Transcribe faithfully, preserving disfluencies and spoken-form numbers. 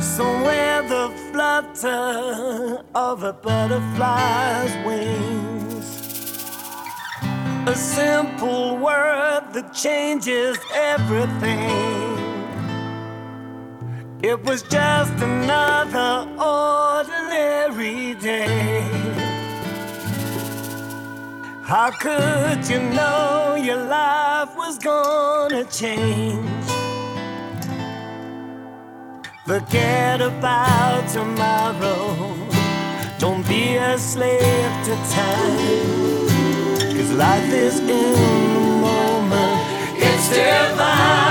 somewhere the flutter of a butterfly's wings. A simple word that changes everything. It was just another ordinary day. How could you know your life was gonna change? Forget about tomorrow. Don't be a slave to time. 'Cause life is in the moment. It's divine.